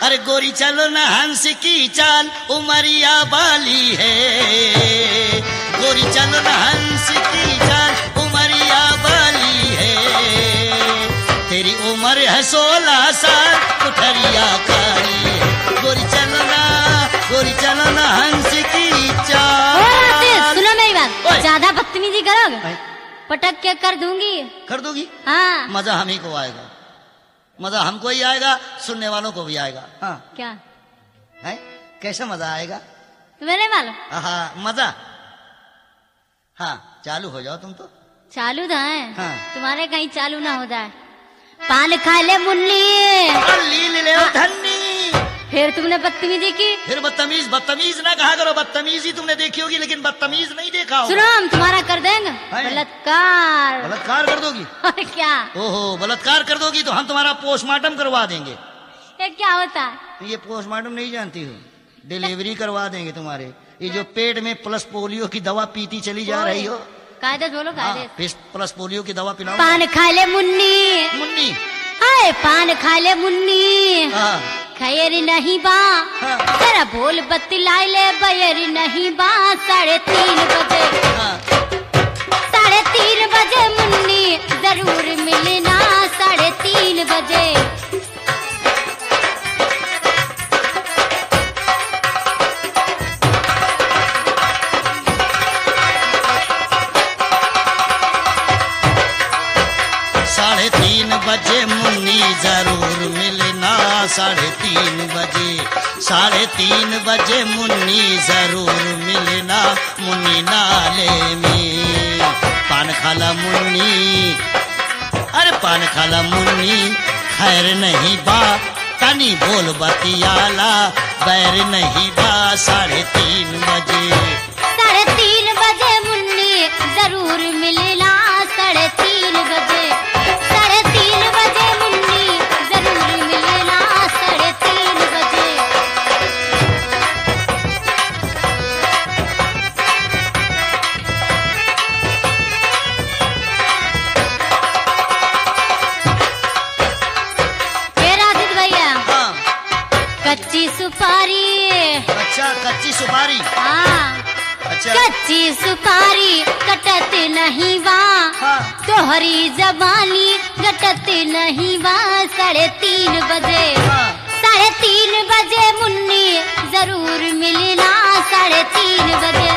अरे गोरी चलो ना हंस की चाल उमरिया बाली है, गोरी चलो ना हंस की चाल उमरिया बाली है, तेरी उम्र है 16 साल कुठरिया काली है, गोरी चलो ना हंस की चाल। सुनो मेरी बात, ज्यादा बदतमीजी करोगे पटक के कर दूंगी। कर दोगी? हाँ। मजा हम ही को आएगा, मजा हमको ही आएगा, सुनने वालों को भी आएगा। हाँ क्या है, कैसा मजा आएगा तुम्हें नहीं मालूम? हाँ मजा, हाँ चालू हो जाओ तुम तो। चालू तो है। हाँ। तुम्हारे कहीं चालू ना हो जाए। पान खा ले मुन्नी, लील ले धन्नी। फिर तुमने बदतमीजी की। फिर बदतमीज ना कहा करो, बदतमीजी तुमने देखी होगी लेकिन बदतमीज नहीं देखा होगा। सुनो हम तुम्हारा कर देंगे बलात्कार। बलात्कार कर दोगी? और क्या? ओहो बलात्कार कर दोगी तो हम तुम्हारा पोस्टमार्टम करवा देंगे। ये क्या होता है? ये पोस्टमार्टम नहीं जानती हो, डिलीवरी करवा देंगे तुम्हारे। ये जो पेट में प्लस पोलियो की दवा पीती चली जा रही हो, कायदे बोलो कायदे। प्लस पोलियो की दवा पिलाओ। पान खा ले मुन्नी, मुन्नी हाय पान खा ले मुन्नी, हाँ। खैर नहीं बा, जरा बोल बतलाई ले बैर नहीं बा। 3:30 बजे, 3:30 बजे मुन्नी जरूर मिलना। 3:30 बजे। बजे मुन्नी जरूर मिलना। 3:30 बजे, 3:30 बजे मुन्नी जरूर मिलना। मुन्नी नाले में पान खाला मुन्नी, अरे पान खाला मुन्नी, खैर नहीं बा तनी बोल बतियाला, बैर नहीं बा। 3:30 बजे, 3:30 बजे मुन्नी जरूर मिलना। 3:30 बजे, 3:30 बजे मुन्नी जरूर मिलना। 3:30 बजे। राशिद भैया, हाँ। कच्ची सुपारी। अच्छा कच्ची सुपारी, हाँ। अच्छा कच्ची सुपारी कटत नहीं बा, हाँ। तोहरी जबानी घटत नहीं बा। 3:30 बजे, हाँ। 3:30 बजे मुन्नी जरूर मिलना। 3:30 बजे।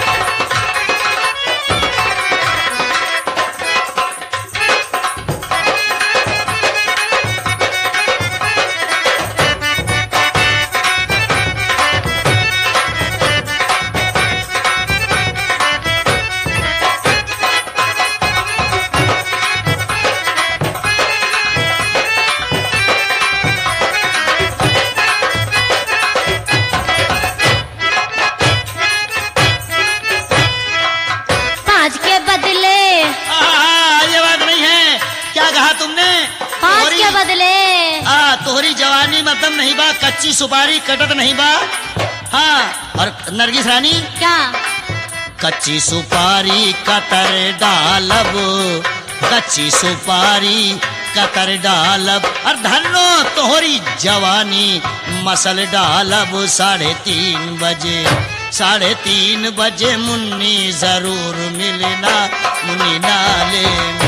तोहरी जवानी मतलब नहीं बा, कच्ची सुपारी कटत नहीं बा। हाँ और नरगिस रानी क्या? कच्ची सुपारी कतर डालब, कच्ची सुपारी कतर डालब, और धनो तोहरी जवानी मसल डालब। 3:30 बजे, 3:30 बजे मुन्नी जरूर मिलना। मुन्नी नाले में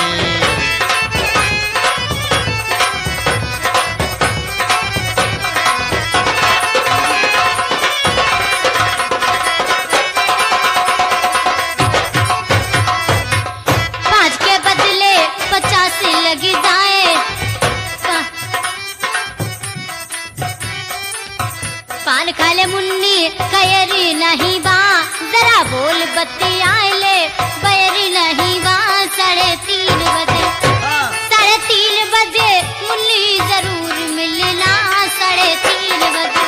पान खा ले मुन्नी, कयरी नहीं बा, जरा बोल बतियाए ले बैरी नहीं बा। 3:30 बजे, 3:30 बजे मुन्नी जरूर मिलना। 3:30 बजे।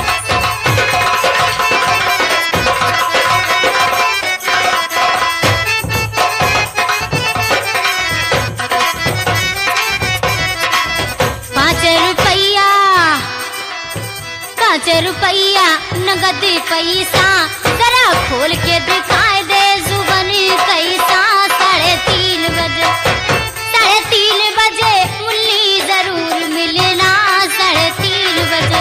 ₹5 नगद पैसा, जरा खोल के दिखाए दे जुबानी कैसा। 3:30 बजे, 3:30 बजे मुन्नी जरूर मिलना। 3:30 बजे।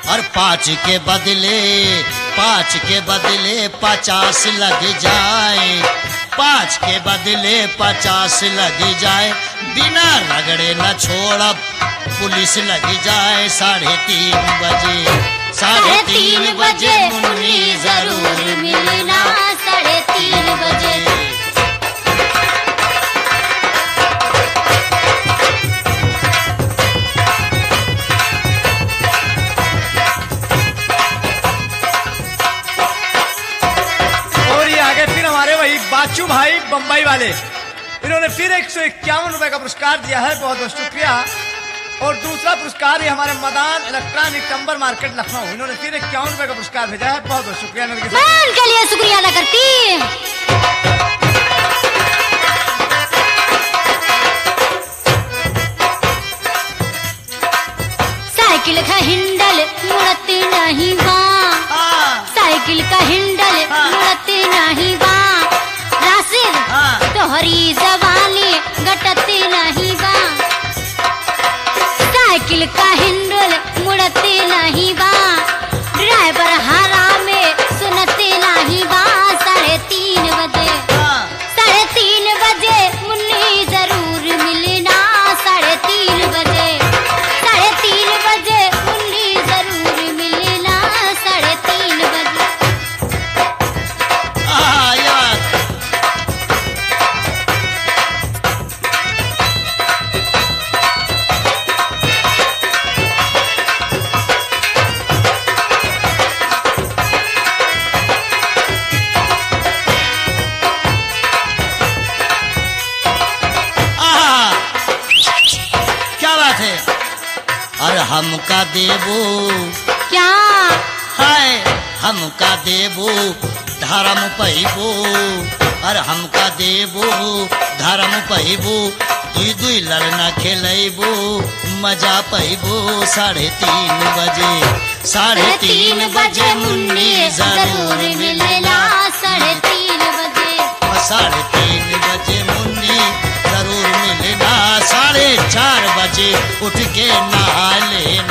और 5 के बदले 50 लग जाए, 5 के बदले 50 लग जाए, बिना रगड़े न छोड़ पुलिस लग जाए। 3:30 बजे 3:30 बजे मुन्नी जरूर मिलना। 3:30 बजे बाचू भाई बम्बई वाले, इन्होंने फिर 151 रुपए का पुरस्कार दिया है, बहुत बहुत शुक्रिया। और दूसरा पुरस्कार ये हमारे मदान इलेक्ट्रॉनिक टंबर मार्केट लखनऊ, इन्होंने फिर 51 रुपए का पुरस्कार भेजा है, बहुत बहुत शुक्रिया। मैं उनके लिए शुक्रिया अदा करती। साइकिल का हिंडल मुड़ते नहीं वहाँ, साइकिल का हिंडल मुड़ते नहीं वहाँ, तोहरी जवानी घटते नहीं बा। साइकिल का हिंडल मुड़ते नहीं बा, ड्राइवर हरा में सुनते नहीं बा। 3:30 बजे 3:30 बजे मुन्नी जरूर मिलना। 3:30 बजे 3:30 बजे मुन्नी जरूर मिलना। 3:30 बजे अरे हमका देबो क्या है, हमका देबो धर्म पहिबो, अरे हमका देबो धर्म पहिबो, 2 लड़ना खेलैबो मजा पहिबो। 3:30 बजे 3:30 बजे मुन्नी जरूर मिलना। 3:30 बजे 3:30 बजे मुन्नी जरूर मिलना। 4:30 बजे उठ के नहा लेना।